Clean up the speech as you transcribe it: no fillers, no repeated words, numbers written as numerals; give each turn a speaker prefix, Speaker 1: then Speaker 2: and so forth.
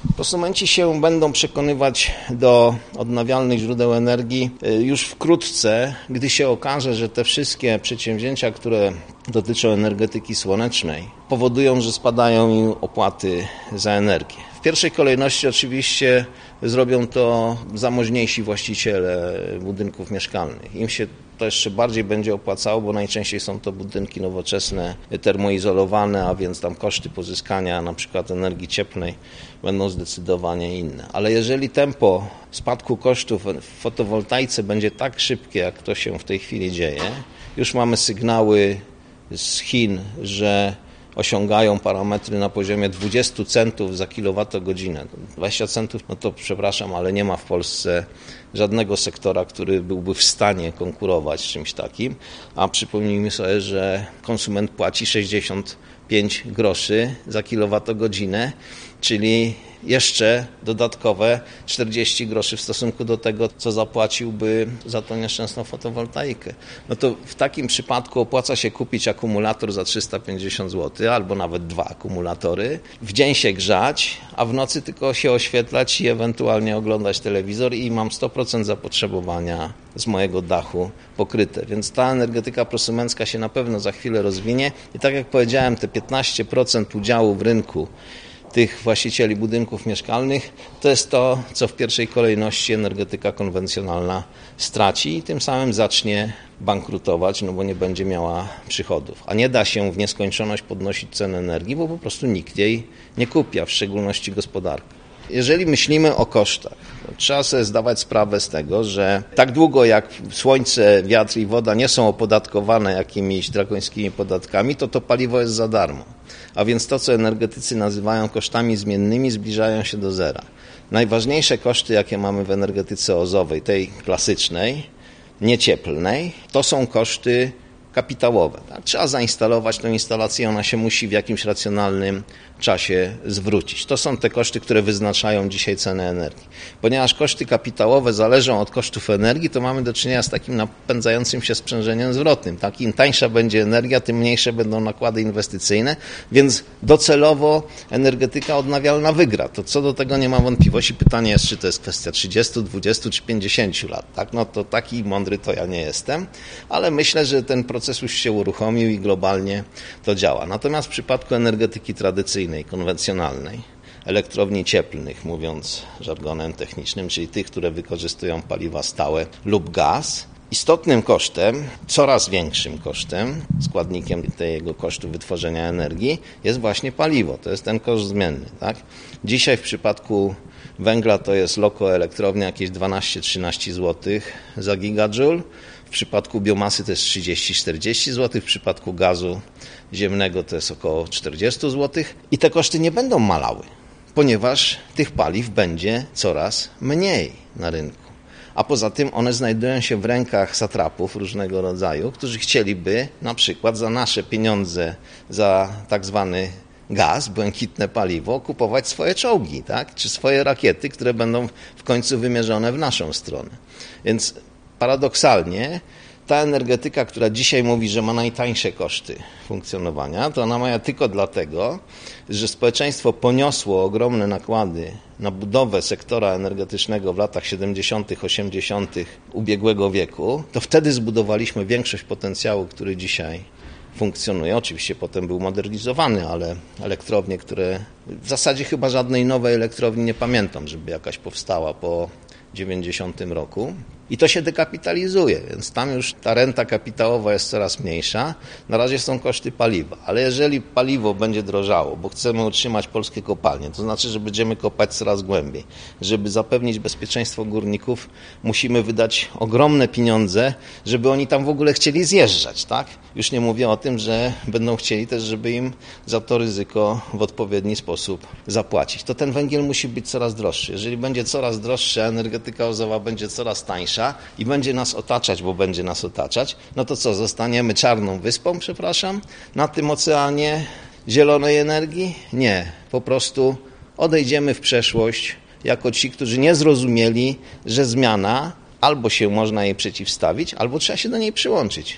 Speaker 1: Prosumenci się będą przekonywać do odnawialnych źródeł energii już wkrótce, gdy się okaże, że te wszystkie przedsięwzięcia, które dotyczą energetyki słonecznej, powodują, że spadają im opłaty za energię. W pierwszej kolejności oczywiście zrobią to zamożniejsi właściciele budynków mieszkalnych. Im się to jeszcze bardziej będzie opłacało, bo najczęściej są to budynki nowoczesne, termoizolowane, a więc tam koszty pozyskania na przykład energii cieplnej będą zdecydowanie inne. Ale jeżeli tempo spadku kosztów w fotowoltaice będzie tak szybkie, jak to się w tej chwili dzieje, już mamy sygnały z Chin, że osiągają parametry na poziomie 20 centów za kilowatogodzinę. 20 centów, no to przepraszam, ale nie ma w Polsce żadnego sektora, który byłby w stanie konkurować z czymś takim, a przypomnijmy sobie, że konsument płaci 65 groszy za kilowatogodzinę, czyli jeszcze dodatkowe 40 groszy w stosunku do tego, co zapłaciłby za tą nieszczęsną fotowoltaikę. No to w takim przypadku opłaca się kupić akumulator za 350 zł, albo nawet 2 akumulatory, w dzień się grzać, a w nocy tylko się oświetlać i ewentualnie oglądać telewizor i mam 100% zapotrzebowania z mojego dachu pokryte. Więc ta energetyka prosumencka się na pewno za chwilę rozwinie i tak jak powiedziałem, te 15% udziału w rynku tych właścicieli budynków mieszkalnych, to jest to, co w pierwszej kolejności energetyka konwencjonalna straci i tym samym zacznie bankrutować, no bo nie będzie miała przychodów. A nie da się w nieskończoność podnosić cen energii, bo po prostu nikt jej nie kupi, a w szczególności gospodarka. Jeżeli myślimy o kosztach, to trzeba sobie zdawać sprawę z tego, że tak długo jak słońce, wiatr i woda nie są opodatkowane jakimiś drakońskimi podatkami, to paliwo jest za darmo. A więc to, co energetycy nazywają kosztami zmiennymi, zbliżają się do zera. Najważniejsze koszty, jakie mamy w energetyce OZE-owej, tej klasycznej, niecieplnej, to są koszty kapitałowe. Tak? Trzeba zainstalować tę instalację, ona się musi w jakimś racjonalnym czasie zwrócić. To są te koszty, które wyznaczają dzisiaj cenę energii. Ponieważ koszty kapitałowe zależą od kosztów energii, to mamy do czynienia z takim napędzającym się sprzężeniem zwrotnym. Tak? Im tańsza będzie energia, tym mniejsze będą nakłady inwestycyjne, więc docelowo energetyka odnawialna wygra. To co do tego nie ma wątpliwości. Pytanie jest, czy to jest kwestia 30, 20 czy 50 lat. Tak? No to taki mądry to ja nie jestem, ale myślę, że ten proces już się uruchomił i globalnie to działa. Natomiast w przypadku energetyki tradycyjnej, konwencjonalnej, elektrowni cieplnych, mówiąc żargonem technicznym, czyli tych, które wykorzystują paliwa stałe lub gaz, istotnym kosztem, coraz większym kosztem, składnikiem tego kosztu wytworzenia energii jest właśnie paliwo. To jest ten koszt zmienny. Tak? Dzisiaj w przypadku węgla to jest loko elektrownia jakieś 12-13 zł za gigajoule. W przypadku biomasy to jest 30-40 zł, w przypadku gazu ziemnego to jest około 40 zł i te koszty nie będą malały, ponieważ tych paliw będzie coraz mniej na rynku. A poza tym one znajdują się w rękach satrapów różnego rodzaju, którzy chcieliby na przykład za nasze pieniądze, za tak zwany gaz, błękitne paliwo, kupować swoje czołgi, tak? Czy swoje rakiety, które będą w końcu wymierzone w naszą stronę. Więc paradoksalnie ta energetyka, która dzisiaj mówi, że ma najtańsze koszty funkcjonowania, to ona ma tylko dlatego, że społeczeństwo poniosło ogromne nakłady na budowę sektora energetycznego w latach 70., 80. ubiegłego wieku, to wtedy zbudowaliśmy większość potencjału, który dzisiaj funkcjonuje. Oczywiście potem był modernizowany, ale elektrownie, które w zasadzie chyba żadnej nowej elektrowni nie pamiętam, żeby jakaś powstała po 90 roku. I to się dekapitalizuje, więc tam już ta renta kapitałowa jest coraz mniejsza. Na razie są koszty paliwa, ale jeżeli paliwo będzie drożało, bo chcemy utrzymać polskie kopalnie, to znaczy, że będziemy kopać coraz głębiej. Żeby zapewnić bezpieczeństwo górników, musimy wydać ogromne pieniądze, żeby oni tam w ogóle chcieli zjeżdżać. Tak? Już nie mówię o tym, że będą chcieli też, żeby im za to ryzyko w odpowiedni sposób zapłacić. To ten węgiel musi być coraz droższy. Jeżeli będzie coraz droższy, a energetyka OZE-owa będzie coraz tańsza, i będzie nas otaczać, bo będzie nas otaczać, no to co, zostaniemy czarną wyspą, na tym oceanie zielonej energii? Nie, po prostu odejdziemy w przeszłość jako ci, którzy nie zrozumieli, że zmiana albo się można jej przeciwstawić, albo trzeba się do niej przyłączyć.